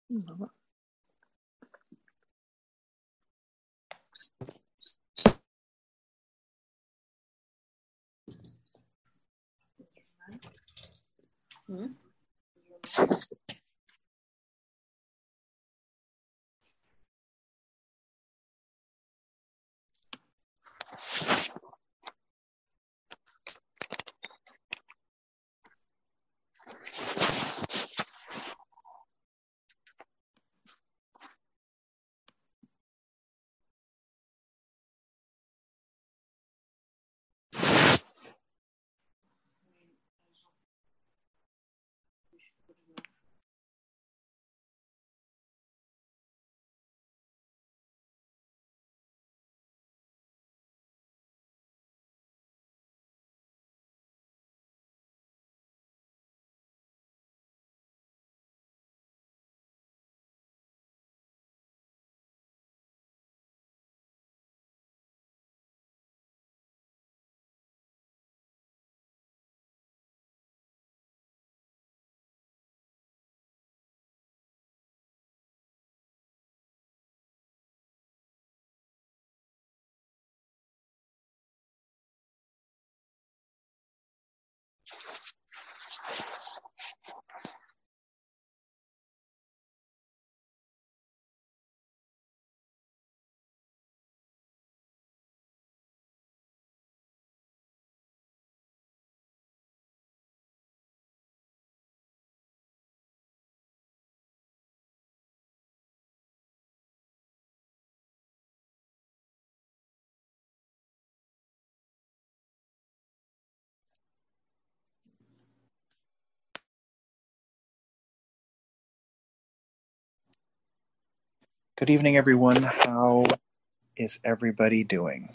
Good evening, everyone. How is everybody doing?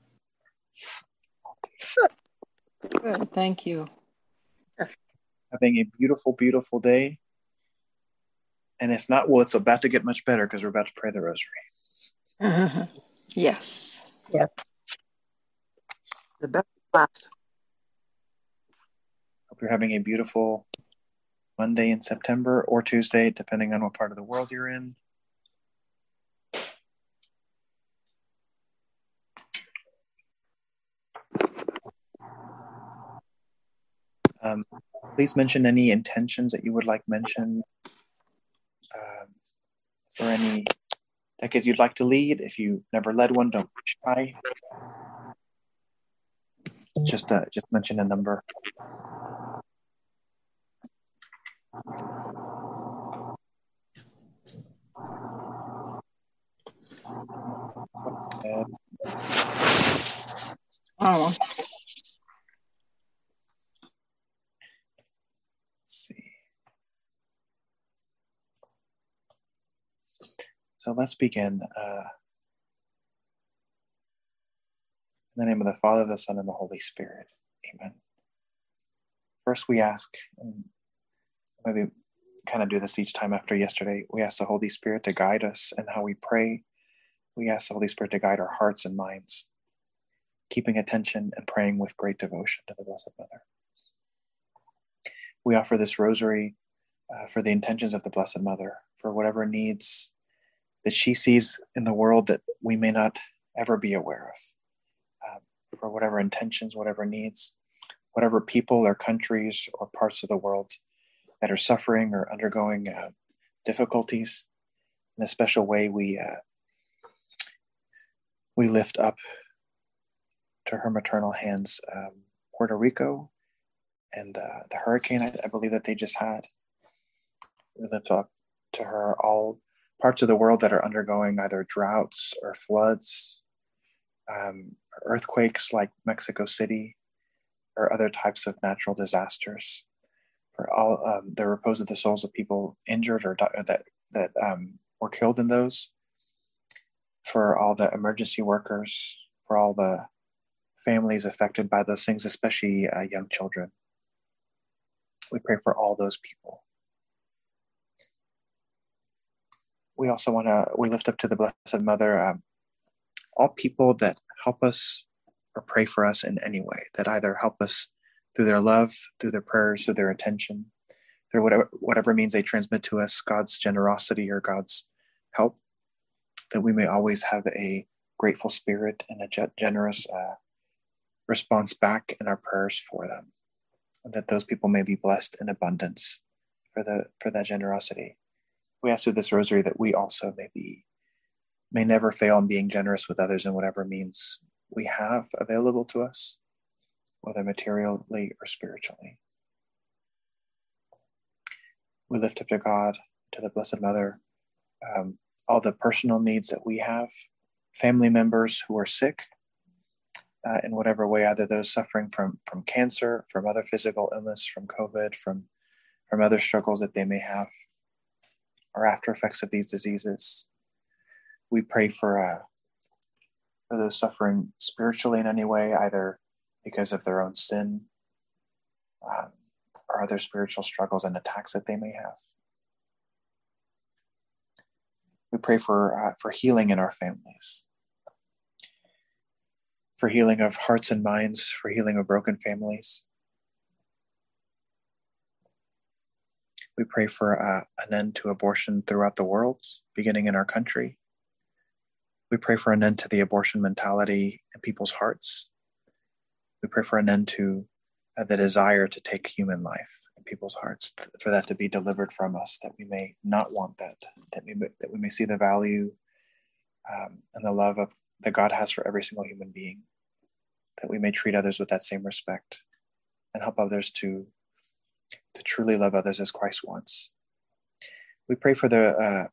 Good, thank you. Having a beautiful, beautiful day. And if not, well, it's about to get much better because we're about to pray the rosary. Yes. Yes. The best class. Hope you're having a beautiful Monday in September or Tuesday, depending on what part of the world you're in. Please mention any intentions that you would like mentioned, or any decades you'd like to lead. If you never led one, don't be shy. Just mention a number. Oh. Let's see. So let's begin. In the name of the Father, the Son, and the Holy Spirit. Amen. First, we ask, and maybe kind of do this each time after yesterday, we ask the Holy Spirit to guide us in how we pray. We ask the Holy Spirit to guide our hearts and minds, keeping attention and praying with great devotion to the Blessed Mother. We offer this rosary for the intentions of the Blessed Mother, for whatever needs that she sees in the world that we may not ever be aware of, for whatever intentions, whatever needs, whatever people or countries or parts of the world that are suffering or undergoing difficulties. In a special way, we lift up to her maternal hands Puerto Rico and the hurricane I believe that they just had. We lift up to her all parts of the world that are undergoing either droughts or floods, earthquakes like Mexico City, or other types of natural disasters. For all the repose of the souls of people injured or that were killed in those. For all the emergency workers, for all the families affected by those things, especially young children. We pray for all those people. We also we lift up to the Blessed Mother all people that help us or pray for us in any way, that either help us through their love, through their prayers, through their attention, through whatever means they transmit to us God's generosity or God's help, that we may always have a grateful spirit and a generous response back in our prayers for them, and that those people may be blessed in abundance for that generosity. We ask through this rosary that we also may never fail in being generous with others in whatever means we have available to us, whether materially or spiritually. We lift up to God, to the Blessed Mother, all the personal needs that we have, family members who are sick in whatever way, either those suffering from cancer, from other physical illness, from COVID, from other struggles that they may have, or after effects of these diseases. We pray for those suffering spiritually in any way, either because of their own sin or other spiritual struggles and attacks that they may have. We pray for healing in our families, for healing of hearts and minds, for healing of broken families. We pray for an end to abortion throughout the world, beginning in our country. We pray for an end to the abortion mentality in people's hearts. We pray for an end to the desire to take human life in people's hearts, for that to be delivered from us, that we may not want that we may see the value and the love that God has for every single human being, that we may treat others with that same respect and help others to truly love others as Christ wants. We pray for the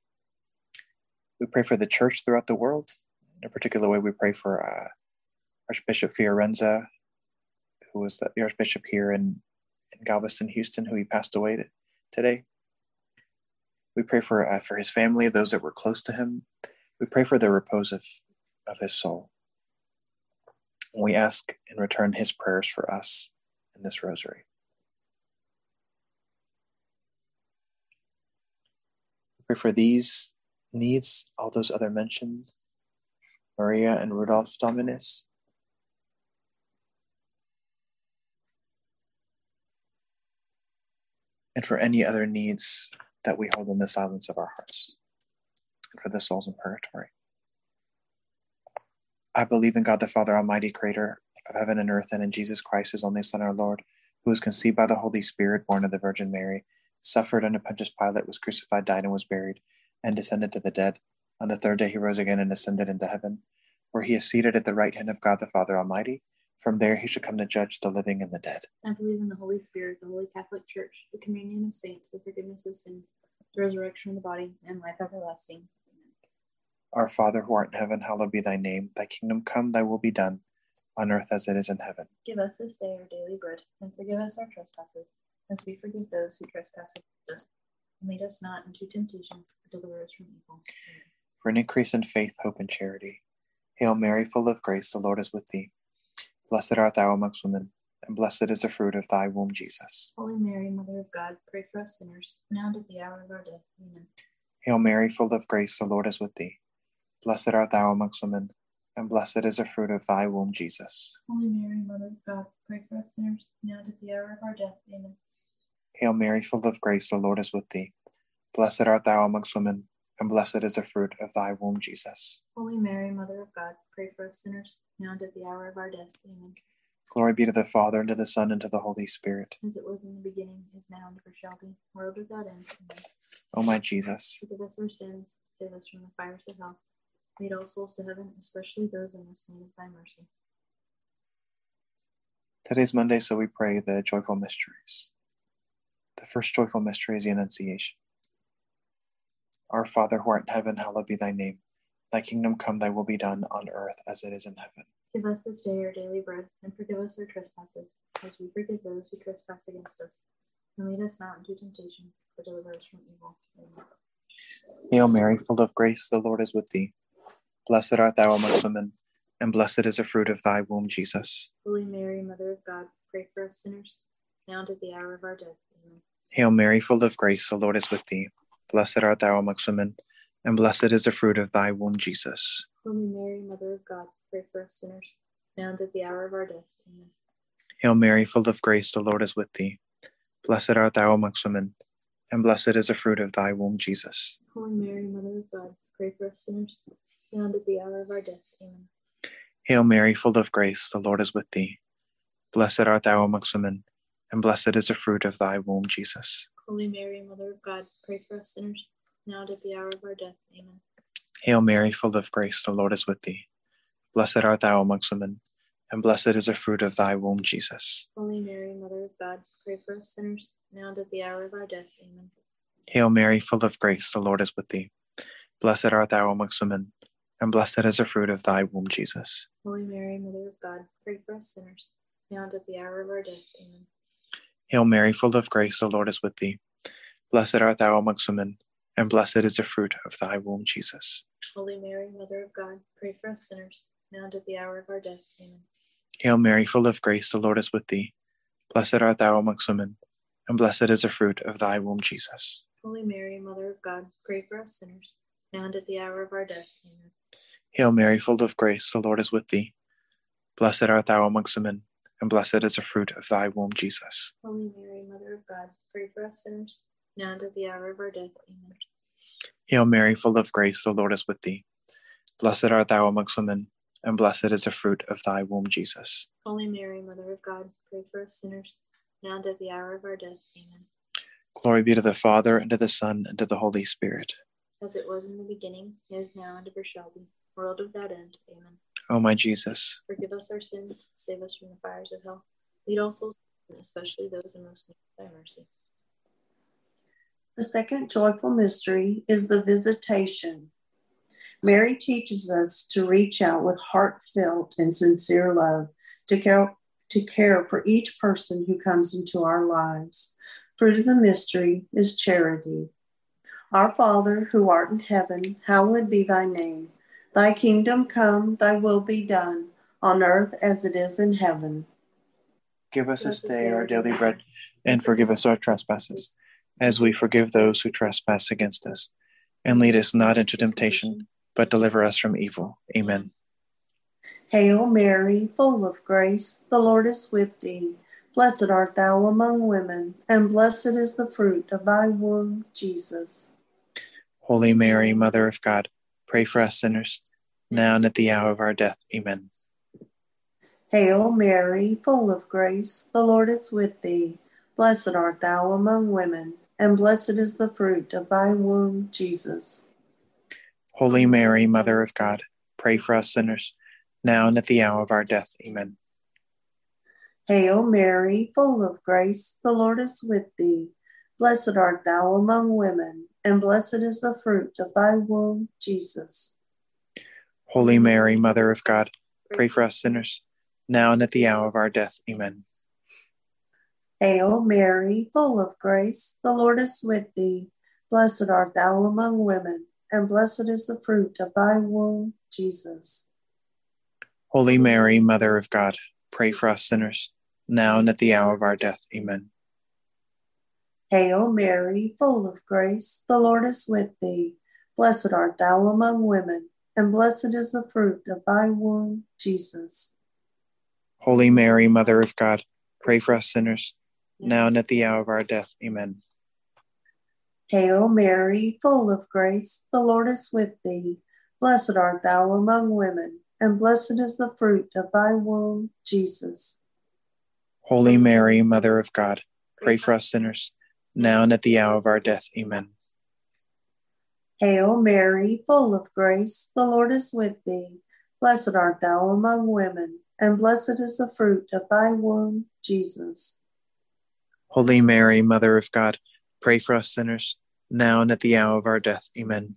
church throughout the world. In a particular way, we pray for Archbishop Fiorenza, who was the Archbishop here in Galveston, Houston, who he passed away today. We pray for his family, those that were close to him. We pray for the repose of his soul. And we ask in return his prayers for us in this rosary. We pray for these needs, all those other mentioned, Maria and Rudolph Dominus. And for any other needs that we hold in the silence of our hearts, and for the souls in purgatory. I believe in God the Father Almighty, creator of heaven and earth, and in Jesus Christ, his only Son, our Lord, who was conceived by the Holy Spirit, born of the Virgin Mary, suffered under Pontius Pilate, was crucified, died, and was buried, and descended to the dead. On the third day he rose again and ascended into heaven, where he is seated at the right hand of God the Father Almighty. From there he shall come to judge the living and the dead. I believe in the Holy Spirit, the Holy Catholic Church, the communion of saints, the forgiveness of sins, the resurrection of the body, and life everlasting. Amen. Our Father, who art in heaven, hallowed be thy name. Thy kingdom come, thy will be done, on earth as it is in heaven. Give us this day our daily bread, and forgive us our trespasses, as we forgive those who trespass against us. And lead us not into temptation, but deliver us from evil. Amen. For an increase in faith, hope, and charity. Hail Mary, full of grace, the Lord is with thee. Blessed art thou amongst women, and blessed is the fruit of thy womb, Jesus. Holy Mary, Mother of God, pray for us sinners, now and at the hour of our death. Amen. Hail Mary, full of grace, the Lord is with thee. Blessed art thou amongst women, and blessed is the fruit of thy womb, Jesus. Holy Mary, Mother of God, pray for us sinners, now and at the hour of our death. Amen. Hail Mary, full of grace, the Lord is with thee. Blessed art thou amongst women, and blessed is the fruit of thy womb, Jesus. Holy Mary, Mother of God, pray for us sinners, now and at the hour of our death. Amen. Glory be to the Father, and to the Son, and to the Holy Spirit. As it was in the beginning, is now, and ever shall be, world without end. Amen. O my Jesus, Forgive us our sins, save us from the fires of hell. Lead all souls to heaven, especially those in most need of thy mercy. today's Monday, so we pray the joyful mysteries. The first joyful mystery is the Annunciation. Our Father, who art in heaven, hallowed be thy name. Thy kingdom come, thy will be done on earth as it is in heaven. Give us this day our daily bread, and forgive us our trespasses, as we forgive those who trespass against us. And lead us not into temptation, but deliver us from evil. Amen. Hail Mary, full of grace, the Lord is with thee. Blessed art thou amongst women, and blessed is the fruit of thy womb, Jesus. Holy Mary, Mother of God, pray for us sinners, now and at the hour of our death. Amen. Hail Mary, full of grace, the Lord is with thee. Blessed art thou amongst women, and blessed is the fruit of thy womb, Jesus. Holy Mary, Mother of God, pray for us sinners, now and at the hour of our death. Amen. Hail Mary, full of grace, the Lord is with thee. Blessed art thou amongst women, and blessed is the fruit of thy womb, Jesus. Holy Mary, Mother of God, pray for us sinners, now and at the hour of our death. Amen. Hail Mary, full of grace, the Lord is with thee. Blessed art thou amongst women, and blessed is the fruit of thy womb, Jesus. Holy Mary, Mother of God, pray for us sinners, now and at the hour of our death. Amen. Hail Mary, full of grace, the Lord is with thee. Blessed art thou amongst women, and blessed is the fruit of thy womb, Jesus. Holy Mary, Mother of God, pray for us sinners, now and at the hour of our death. Amen. Hail Mary, full of grace, the Lord is with thee. Blessed art thou amongst women, and blessed is the fruit of thy womb, Jesus. Holy Mary, Mother of God, pray for us sinners, now and at the hour of our death. Amen. Hail Mary, full of grace, the Lord is with thee. Blessed art thou amongst women, and blessed is the fruit of thy womb, Jesus. Holy Mary, Mother of God, pray for us sinners, now and at the hour of our death. Amen. Hail Mary, full of grace, the Lord is with thee. Blessed art thou amongst women, and blessed is the fruit of thy womb, Jesus. Holy Mary, Mother of God, pray for us sinners, now and at the hour of our death. Amen. Hail Mary, full of grace, the Lord is with thee. Blessed art thou amongst women, and blessed is the fruit of thy womb, Jesus. Holy Mary, Mother of God, pray for us sinners, now and at the hour of our death. Amen. Hail Mary, full of grace, the Lord is with thee. Blessed art thou amongst women, and blessed is the fruit of thy womb, Jesus. Holy Mary, Mother of God, pray for us sinners, now and at the hour of our death. Amen. Glory be to the Father, and to the Son, and to the Holy Spirit. As it was in the beginning, is now, and ever shall be, world without end. Amen. O my Jesus, Forgive us our sins, save us from the fires of hell. Lead all souls, especially those in most need of thy mercy. The second joyful mystery is the Visitation. Mary teaches us to reach out with heartfelt and sincere love to care for each person who comes into our lives. Fruit of the mystery is charity. Our Father, who art in heaven, hallowed be thy name. Thy kingdom come, thy will be done, on earth as it is in heaven. give us this day our daily bread, and forgive us our trespasses, as we forgive those who trespass against us. And lead us not into temptation, but deliver us from evil. Amen. Hail Mary, full of grace, the Lord is with thee. Blessed art thou among women, and blessed is the fruit of thy womb, Jesus. Holy Mary, Mother of God, pray for us sinners, now and at the hour of our death. Amen. Hail Mary, full of grace, the Lord is with thee. Blessed art thou among women, and blessed is the fruit of thy womb, Jesus. Holy Mary, Mother of God, pray for us sinners, now and at the hour of our death. Amen. Hail Mary, full of grace, the Lord is with thee. Blessed art thou among women, and blessed is the fruit of thy womb, Jesus. Holy Mary, Mother of God, pray for us sinners, now and at the hour of our death. Amen. Hail Mary, full of grace, the Lord is with thee. Blessed art thou among women, and blessed is the fruit of thy womb, Jesus. Holy Mary, Mother of God, pray for us sinners, now and at the hour of our death. Amen. Hail Mary, full of grace, the Lord is with thee. Blessed art thou among women, and blessed is the fruit of thy womb, Jesus. Holy Mary, Mother of God, pray for us sinners, now and at the hour of our death. Amen. Hail Mary, full of grace, the Lord is with thee. Blessed art thou among women, and blessed is the fruit of thy womb, Jesus. Holy Mary, Mother of God, pray for us sinners, now and at the hour of our death. Amen. Hail Mary, full of grace, the Lord is with thee. Blessed art thou among women, and blessed is the fruit of thy womb, Jesus. Holy Mary, Mother of God, pray for us sinners, now and at the hour of our death. Amen.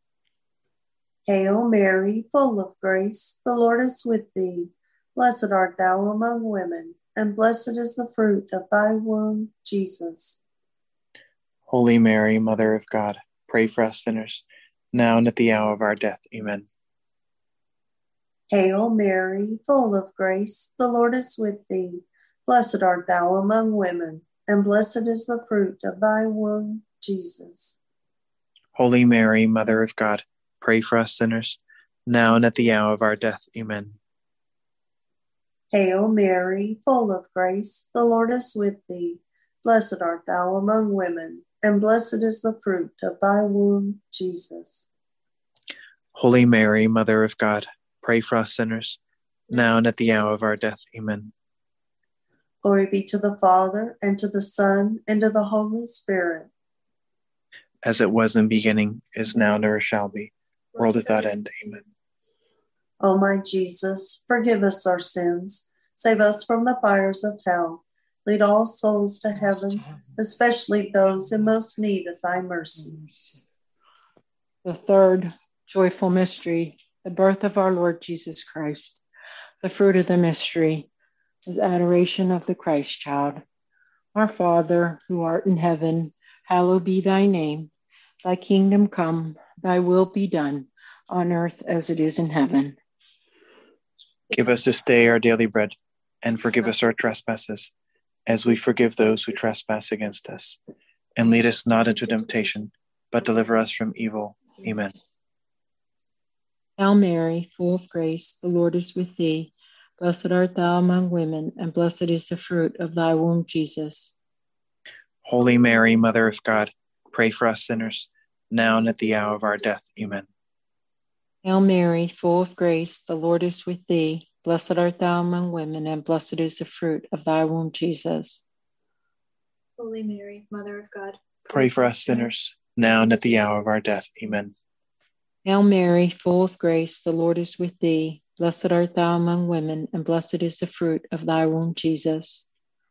Hail Mary, full of grace, the Lord is with thee. Blessed art thou among women, and blessed is the fruit of thy womb, Jesus. Holy Mary, Mother of God, pray for us sinners, now and at the hour of our death. Amen. Hail Mary, full of grace, the Lord is with thee. Blessed art thou among women, and blessed is the fruit of thy womb, Jesus. Holy Mary, Mother of God, pray for us sinners, now and at the hour of our death. Amen. Hail Mary, full of grace, the Lord is with thee. Blessed art thou among women, and blessed is the fruit of thy womb, Jesus. Holy Mary, Mother of God, pray for us sinners, now and at the hour of our death. Amen. Glory be to the Father, and to the Son, and to the Holy Spirit. As it was in the beginning, is now, and ever shall be, world without end. Amen. O my Jesus, forgive us our sins, save us from the fires of hell, lead all souls to heaven, especially those in most need of thy mercy. The third joyful mystery, the birth of our Lord Jesus Christ. The fruit of the mystery is adoration of the Christ child. Our Father, who art in heaven, hallowed be thy name. Thy kingdom come, thy will be done, on earth as it is in heaven. Give us this day our daily bread, and forgive us our trespasses, as we forgive those who trespass against us. And lead us not into temptation, but deliver us from evil. Amen. Hail Mary, full of grace, the Lord is with thee. Blessed art thou among women, and blessed is the fruit of thy womb, Jesus. Holy Mary, Mother of God, pray for us sinners, now and at the hour of our death. Amen. Hail Mary, full of grace, the Lord is with thee. Blessed art thou among women, and blessed is the fruit of thy womb, Jesus. Holy Mary, Mother of God, Pray for us sinners, now and at the hour of our death. Amen. Hail Mary, full of grace, the Lord is with thee. Blessed art thou among women, and blessed is the fruit of thy womb, Jesus.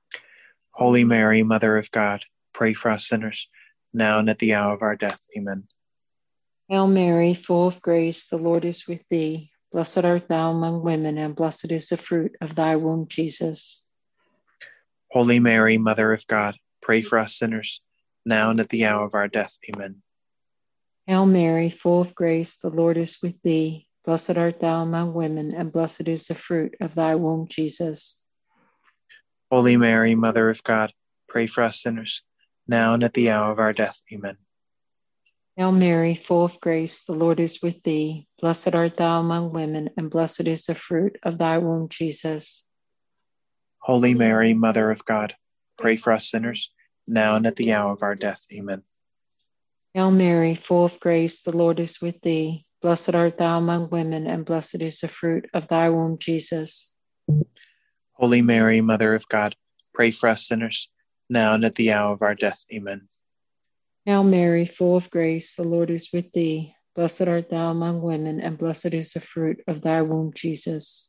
Holy Mary, Mother of God, pray for us sinners, now and at the hour of our death. Amen. Hail Mary, full of grace, the Lord is with thee. Blessed art thou among women, and blessed is the fruit of thy womb, Jesus. Holy Mary, Mother of God, pray for us sinners, now and at the hour of our death. Amen. Hail Mary, full of grace, the Lord is with thee. Blessed art thou among women, and blessed is the fruit of thy womb, Jesus. Holy Mary, Mother of God, pray for us sinners, now and at the hour of our death. Amen. Hail Mary, full of grace, the Lord is with thee. Blessed art thou among women, and blessed is the fruit of thy womb, Jesus. Holy Mary, Mother of God, pray for us sinners, now and at the hour of our death. Amen. Hail Mary, full of grace, the Lord is with thee. Blessed art thou among women, and blessed is the fruit of thy womb, Jesus. Holy Mary, Mother of God, pray for us sinners, now and at the hour of our death. Amen. Hail Mary, full of grace, the Lord is with thee. Blessed art thou among women, and blessed is the fruit of thy womb, Jesus.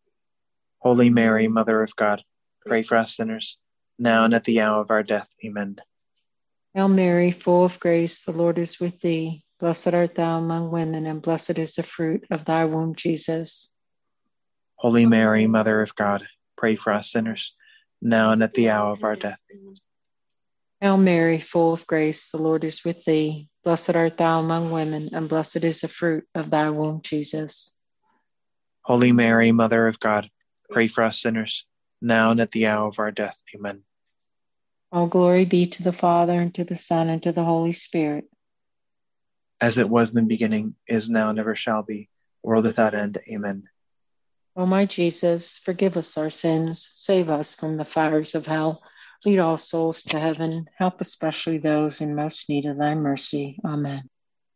Holy Mary, Mother of God, pray for us sinners, now and at the hour of our death. Amen. Hail Mary, full of grace, the Lord is with thee. Blessed art thou among women, and blessed is the fruit of thy womb, Jesus. Holy Mary, Mother of God, pray for us sinners, now and at the hour of our death. Hail Mary, full of grace, the Lord is with thee. Blessed art thou among women, and blessed is the fruit of thy womb, Jesus. Holy Mary, Mother of God, pray for us sinners, now and at the hour of our death. Amen. All glory be to the Father, and to the Son, and to the Holy Spirit. As it was in the beginning, is now, and ever shall be, world without end. Amen. O my Jesus, forgive us our sins, save us from the fires of hell, lead all souls to heaven, help especially those in most need of thy mercy. Amen.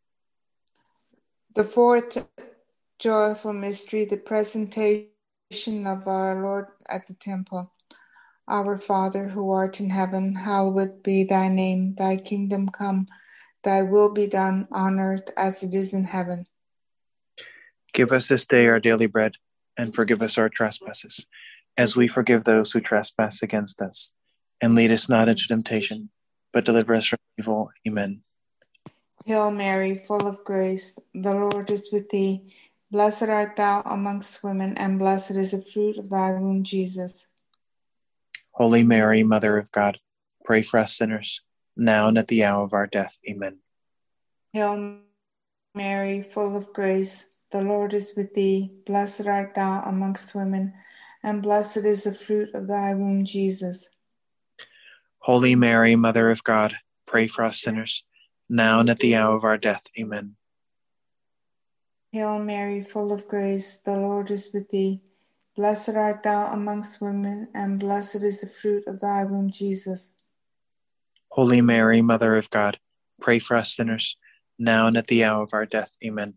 The fourth joyful mystery, the presentation of our Lord at the temple. Our Father, who art in heaven, hallowed be thy name. Thy kingdom come, thy will be done on earth as it is in heaven. Give us this day our daily bread, and forgive us our trespasses, as we forgive those who trespass against us. And lead us not into temptation, but deliver us from evil. Amen. Hail Mary, full of grace, the Lord is with thee. Blessed art thou amongst women, and blessed is the fruit of thy womb, Jesus. Holy Mary, Mother of God, pray for us sinners, now and at the hour of our death. Amen. Hail Mary, full of grace, the Lord is with thee. Blessed art thou amongst women, and blessed is the fruit of thy womb, Jesus. Holy Mary, Mother of God, pray for us sinners, now and at the hour of our death. Amen. Hail Mary, full of grace, the Lord is with thee. Blessed art thou amongst women, and blessed is the fruit of thy womb, Jesus. Holy Mary, Mother of God, pray for us sinners, now and at the hour of our death. Amen.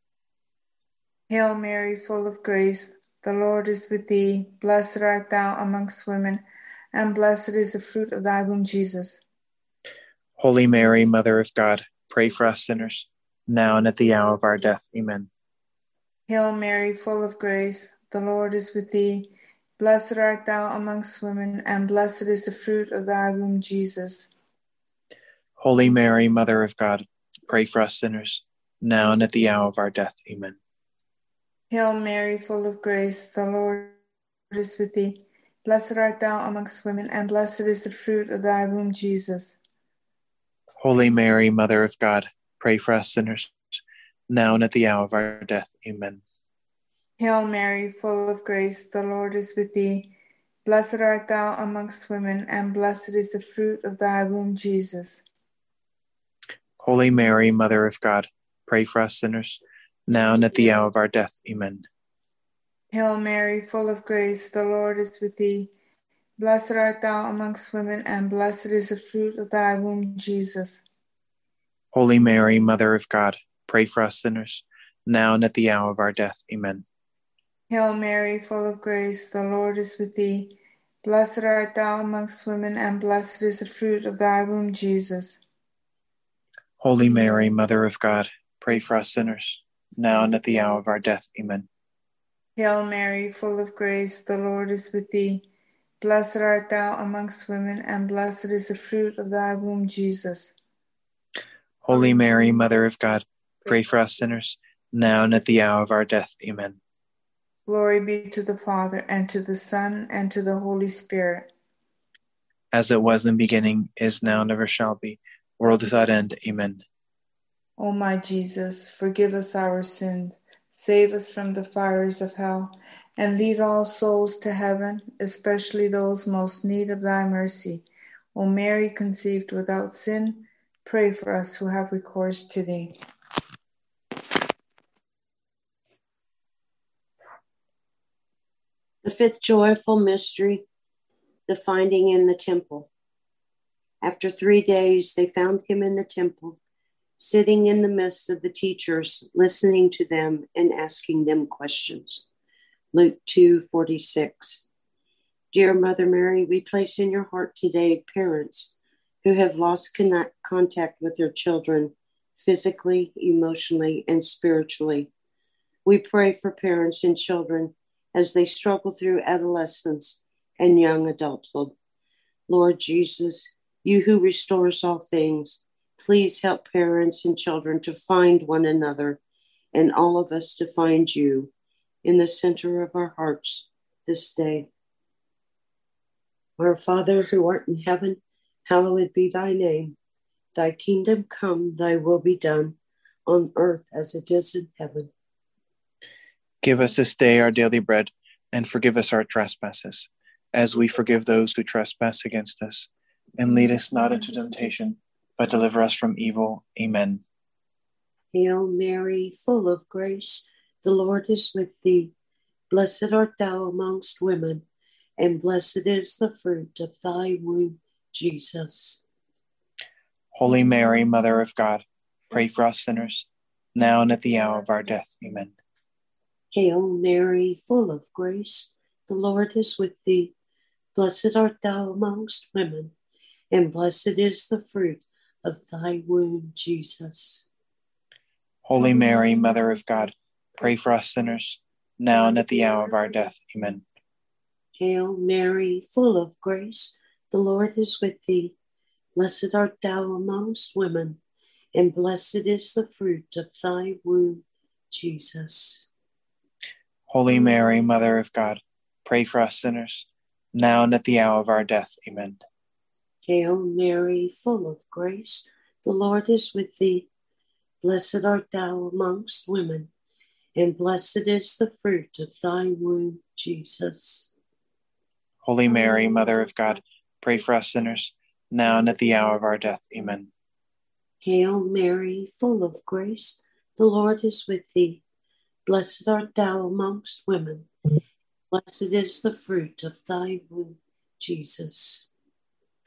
Hail Mary, full of grace, the Lord is with thee. Blessed art thou amongst women, and blessed is the fruit of thy womb, Jesus. Holy Mary, Mother of God, pray for us sinners, now and at the hour of our death. Amen. Hail Mary, full of grace, the Lord is with thee. Blessed art thou amongst women, and blessed is the fruit of thy womb, Jesus. Holy Mary, Mother of God, pray for us sinners, now and at the hour of our death. Amen. Hail Mary, full of grace, the Lord is with thee. Blessed art thou amongst women, and blessed is the fruit of thy womb, Jesus. Holy Mary, Mother of God, pray for us sinners, now and at the hour of our death. Amen. Hail Mary, full of grace, the Lord is with thee. Blessed art thou amongst women, and blessed is the fruit of thy womb, Jesus. Holy Mary, Mother of God, pray for us sinners, now and at the hour of our death. Amen. Hail Mary, full of grace, the Lord is with thee. Blessed art thou amongst women, and blessed is the fruit of thy womb, Jesus. Holy Mary, Mother of God, pray for us sinners, now and at the hour of our death. Amen. Hail Mary, full of grace, the Lord is with thee. Blessed art thou amongst women, and blessed is the fruit of thy womb, Jesus. Holy Mary, Mother of God, pray for us sinners, now and at the hour of our death. Amen. Hail Mary, full of grace, the Lord is with thee. Blessed art thou amongst women, and blessed is the fruit of thy womb, Jesus. Holy Mary, Mother of God, pray for us sinners, now and at the hour of our death. Amen. Glory be to the Father, and to the Son, and to the Holy Spirit. As it was in the beginning, is now, and ever shall be, world without end. Amen. O my Jesus, forgive us our sins, save us from the fires of hell, and lead all souls to heaven, especially those most need of thy mercy. O Mary, conceived without sin, pray for us who have recourse to thee. The fifth joyful mystery, the finding in the temple. After 3 days, they found him in the temple, sitting in the midst of the teachers, listening to them and asking them questions. Luke 2:46. Dear Mother Mary, we place in your heart today parents who have lost contact with their children physically, emotionally, and spiritually. We pray for parents and children as they struggle through adolescence and young adulthood. Lord Jesus, you who restores all things, please help parents and children to find one another and all of us to find you in the center of our hearts this day. Our Father who art in heaven, hallowed be thy name. Thy kingdom come, thy will be done, on earth as it is in heaven. Give us this day our daily bread, and forgive us our trespasses, as we forgive those who trespass against us. And lead us not into temptation, but deliver us from evil. Amen. Hail Mary, full of grace, the Lord is with thee. Blessed art thou amongst women, and blessed is the fruit of thy womb, Jesus. Holy Mary, Mother of God, pray for us sinners, now and at the hour of our death. Amen. Hail Mary, full of grace, the Lord is with thee. Blessed art thou amongst women, and blessed is the fruit of thy womb, Jesus. Holy Mary, Mother of God, pray for us sinners, now and at the hour of our death. Amen. Hail Mary, full of grace, the Lord is with thee. Blessed art thou amongst women, and blessed is the fruit of thy womb, Jesus. Holy Mary, Mother of God, pray for us sinners, now and at the hour of our death. Amen. Hail Mary, full of grace, the Lord is with thee. Blessed art thou amongst women, and blessed is the fruit of thy womb, Jesus. Holy Mary, Mother of God, pray for us sinners, now and at the hour of our death. Amen. Hail Mary, full of grace, the Lord is with thee. Blessed art thou amongst women. Blessed is the fruit of thy womb, Jesus.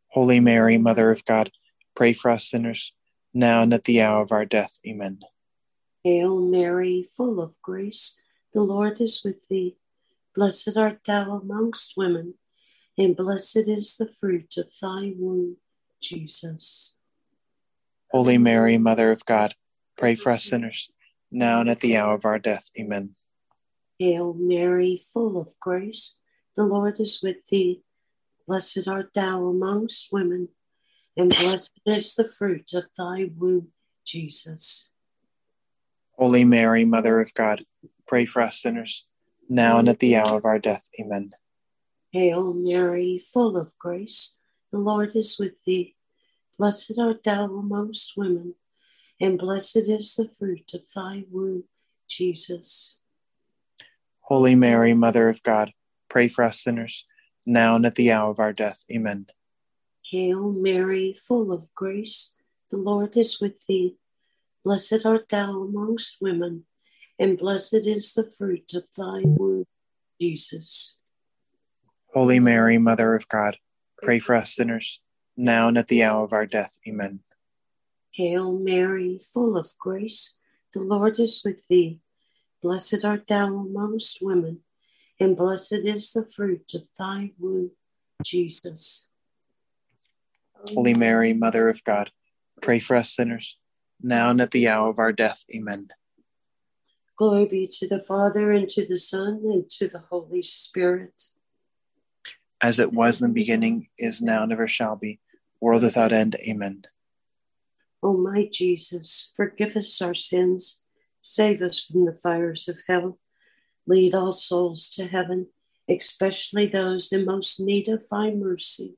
Holy Mary, Mother of God, pray for us sinners, now and at the hour of our death. Amen. Hail Mary, full of grace, the Lord is with thee. Blessed art thou amongst women, and blessed is the fruit of thy womb, Jesus. Holy Mary, Mother of God, pray for us sinners, now and at the hour of our death. Amen. Hail Mary, full of grace, the Lord is with thee. Blessed art thou amongst women, and blessed is the fruit of thy womb, Jesus. Holy Mary, Mother of God, pray for us sinners, now and at the hour of our death. Amen. Hail Mary, full of grace, the Lord is with thee. Blessed art thou amongst women, and blessed is the fruit of thy womb, Jesus. Holy Mary, Mother of God, pray for us sinners, now and at the hour of our death. Amen. Hail Mary, full of grace, the Lord is with thee. Blessed art thou amongst women, and blessed is the fruit of thy womb, Jesus. Holy Mary, Mother of God, pray for us sinners, now and at the hour of our death. Amen. Hail Mary, full of grace, the Lord is with thee. Blessed art thou amongst women, and blessed is the fruit of thy womb, Jesus. Holy Mary, Mother of God, pray for us sinners, now and at the hour of our death. Amen. Glory be to the Father, and to the Son, and to the Holy Spirit. As it was in the beginning, is now, and ever shall be, world without end. Amen. O my Jesus, forgive us our sins, save us from the fires of hell, lead all souls to heaven, especially those in most need of thy mercy.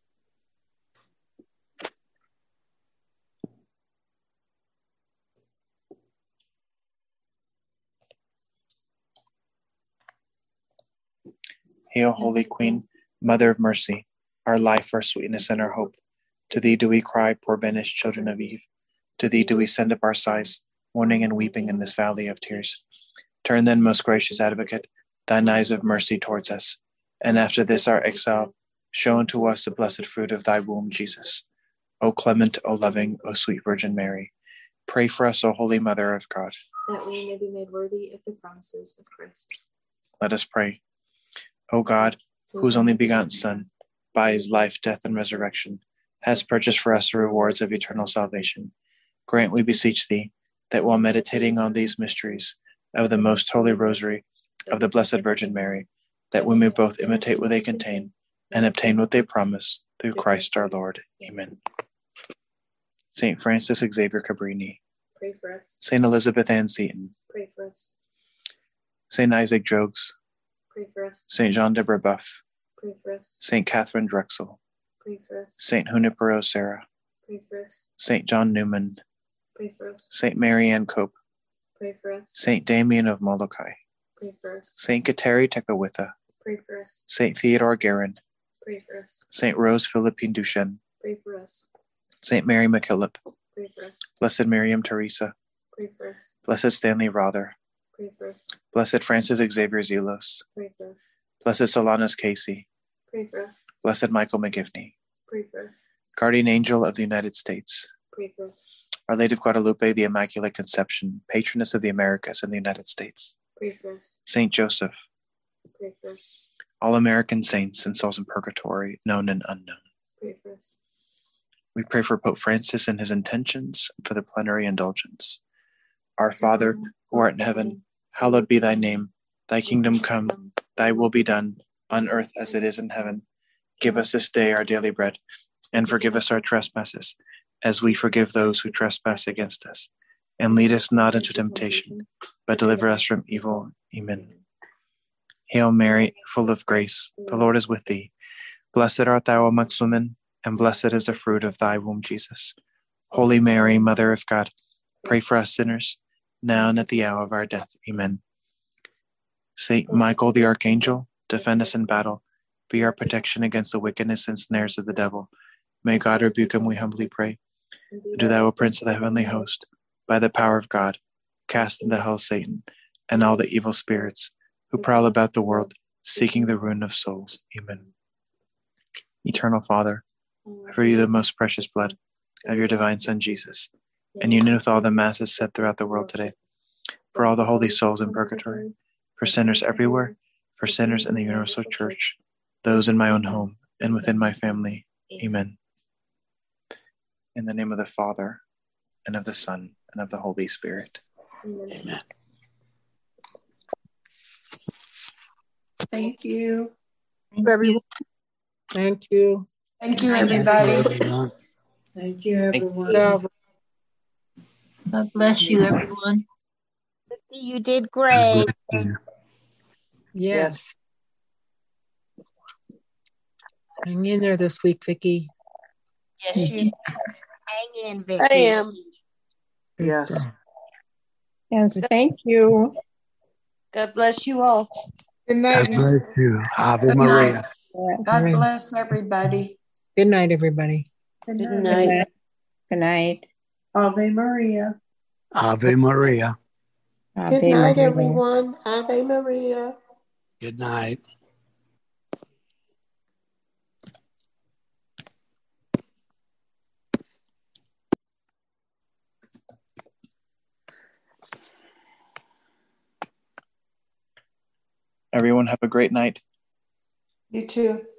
Hail, Holy Queen, Mother of Mercy, our life, our sweetness, and our hope. To thee do we cry, poor banished children of Eve. To thee do we send up our sighs, mourning and weeping in this valley of tears. Turn then, most gracious Advocate, thine eyes of mercy towards us, and after this our exile, show unto us the blessed fruit of thy womb, Jesus. O clement, O loving, O sweet Virgin Mary, pray for us, O Holy Mother of God, that we may be made worthy of the promises of Christ. Let us pray. O God, whose only begotten Son, by his life, death, and resurrection, has purchased for us the rewards of eternal salvation, grant, we beseech thee, that while meditating on these mysteries of the most holy rosary of the Blessed Virgin Mary, that we may both imitate what they contain and obtain what they promise, through Christ our Lord. Amen. Saint Francis Xavier Cabrini, Pray for us. Saint Elizabeth Ann Seton, Pray for us. Saint Isaac Jogues, Pray for us. Saint Jean de Brebeuf, Pray for us. Saint Catherine Drexel, Pray for us. Saint Junipero Serra, Pray for us. Saint John Newman, Pray for us. Saint Mary Ann Cope, Pray for us. Saint Damien of Molokai, Pray for us. Saint Kateri Tekakwitha, Pray for us. Saint Theodore Guerin, Pray for us. Saint Rose Philippine Duchesne, Pray for us. Saint Mary MacKillop, Pray for us. Blessed Miriam Teresa, Pray for us. Blessed Stanley Rother, Pray for us. Blessed Francis Xavier Zelos, Pray for us. Blessed Solanus Casey, Pray for us. Blessed Michael McGivney, Pray for us. Guardian Angel of the United States, Pray for us. Our Lady of Guadalupe, the Immaculate Conception, Patroness of the Americas and the United States, Pray for us. Saint Joseph, Pray for us. all American saints and souls in purgatory, known and unknown. Pray for us. We pray for Pope Francis and his intentions, and for the plenary indulgence. Our Father, who art in heaven, hallowed be thy name. Thy kingdom come, thy will be done, on earth as it is in heaven. Give us this day our daily bread, and forgive us our trespasses, as we forgive those who trespass against us. And lead us not into temptation, but deliver us from evil. Amen. Hail Mary, full of grace, the Lord is with thee. Blessed art thou amongst women, and blessed is the fruit of thy womb, Jesus. Holy Mary, Mother of God, pray for us sinners, now and at the hour of our death. Amen. Saint Michael the Archangel, defend us in battle. Be our protection against the wickedness and snares of the devil. May God rebuke him, we humbly pray. Do thou, O Prince of the heavenly host, by the power of God, cast into hell Satan and all the evil spirits who prowl about the world, seeking the ruin of souls. Amen. Eternal Father, offer you the most precious blood of your divine Son, Jesus, and union with all the masses said throughout the world today, for all the holy souls in purgatory, for sinners everywhere, for sinners in the universal church, those in my own home and within my family. Amen. In the name of the Father, and of the Son, and of the Holy Spirit. Amen. Thank you. Thank you. Thank you. Thank you, everybody. Thank you, everyone. God bless you, everyone. You did great. Yes. Hang in there this week, Vicki. Yes, you hang in, Vicky. I am. Good Yes. girl. Yes, thank you. God bless you all. Good night. God bless you. Ave Good Maria. night. God bless everybody. Good night, everybody. Good Good night. night. Good night. Ave Maria. Ave Maria. Ave Good night, Maria. everyone. Ave Maria. Good night. Everyone have a great night. You too.